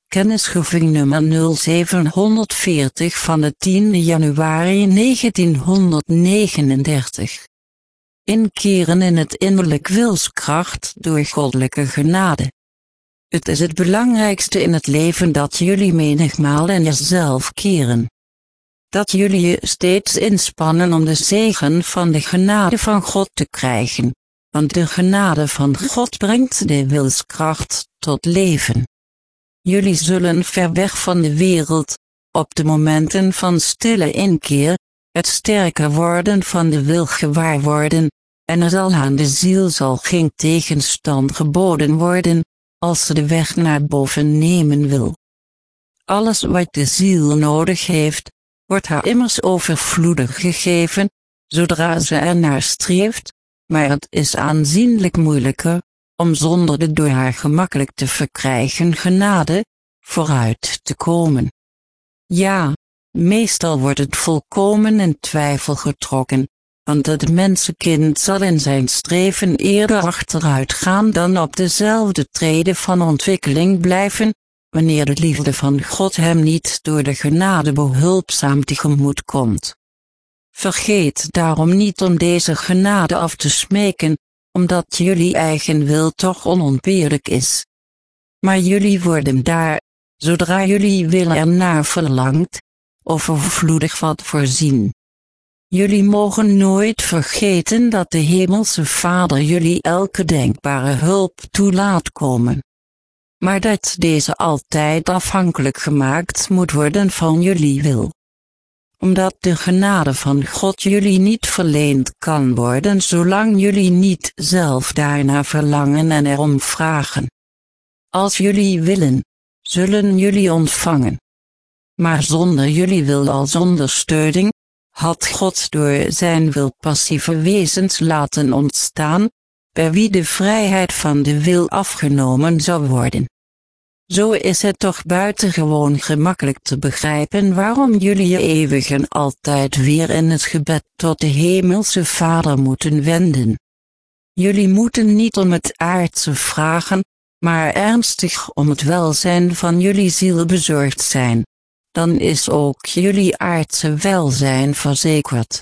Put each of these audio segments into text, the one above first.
Kennisgeving nummer 0740 van de 10 januari 1939. Inkeren in het innerlijk wilskracht door goddelijke genade. Het is het belangrijkste in het leven dat jullie menigmaal in jezelf keren. Dat jullie je steeds inspannen om de zegen van de genade van God te krijgen, want de genade van God brengt de wilskracht tot leven. Jullie zullen ver weg van de wereld, op de momenten van stille inkeer, het sterker worden van de wil gewaar worden, en er zal aan de ziel zal geen tegenstand geboden worden, als ze de weg naar boven nemen wil. Alles wat de ziel nodig heeft, wordt haar immers overvloedig gegeven, zodra ze ernaar streeft, maar het is aanzienlijk moeilijker, om zonder de door haar gemakkelijk te verkrijgen genade, vooruit te komen. Ja, meestal wordt het volkomen in twijfel getrokken, want het mensenkind zal in zijn streven eerder achteruit gaan dan op dezelfde trede van ontwikkeling blijven, wanneer de liefde van God hem niet door de genade behulpzaam tegemoet komt. Vergeet daarom niet om deze genade af te smeken, omdat jullie eigen wil toch onontbeerlijk is. Maar jullie worden daar, zodra jullie wil ernaar verlangt, overvloedig wat voorzien. Jullie mogen nooit vergeten dat de Hemelse Vader jullie elke denkbare hulp toelaat komen. Maar dat deze altijd afhankelijk gemaakt moet worden van jullie wil. Omdat de genade van God jullie niet verleend kan worden zolang jullie niet zelf daarnaar verlangen en erom vragen. Als jullie willen, zullen jullie ontvangen. Maar zonder jullie wil als ondersteuning, had God door zijn wil passieve wezens laten ontstaan, bij wie de vrijheid van de wil afgenomen zou worden. Zo is het toch buitengewoon gemakkelijk te begrijpen waarom jullie je eeuwig en altijd weer in het gebed tot de Hemelse Vader moeten wenden. Jullie moeten niet om het aardse vragen, maar ernstig om het welzijn van jullie ziel bezorgd zijn. Dan is ook jullie aardse welzijn verzekerd.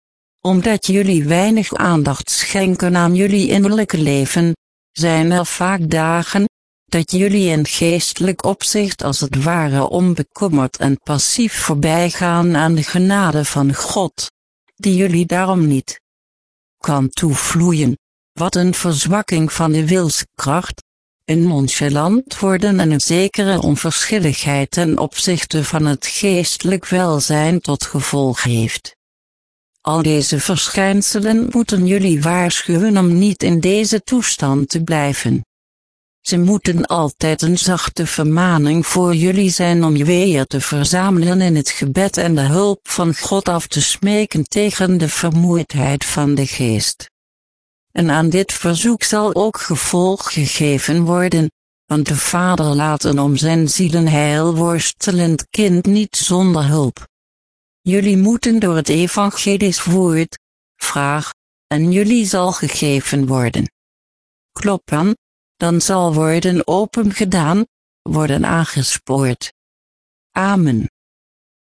Omdat jullie weinig aandacht schenken aan jullie innerlijke leven, zijn er vaak dagen, dat jullie in geestelijk opzicht als het ware onbekommerd en passief voorbijgaan aan de genade van God, die jullie daarom niet kan toevloeien. Wat een verzwakking van de wilskracht, een nonchalant worden en een zekere onverschilligheid ten opzichte van het geestelijk welzijn tot gevolg heeft. Al deze verschijnselen moeten jullie waarschuwen om niet in deze toestand te blijven. Ze moeten altijd een zachte vermaning voor jullie zijn om je weer te verzamelen in het gebed en de hulp van God af te smeken tegen de vermoeidheid van de geest. En aan dit verzoek zal ook gevolg gegeven worden, want de Vader laat een om zijn zielenheil worstelend kind niet zonder hulp. Jullie moeten door het evangelisch woord, vraag, en jullie zal gegeven worden. Klop aan, dan zal worden opengedaan, worden aangespoord. Amen.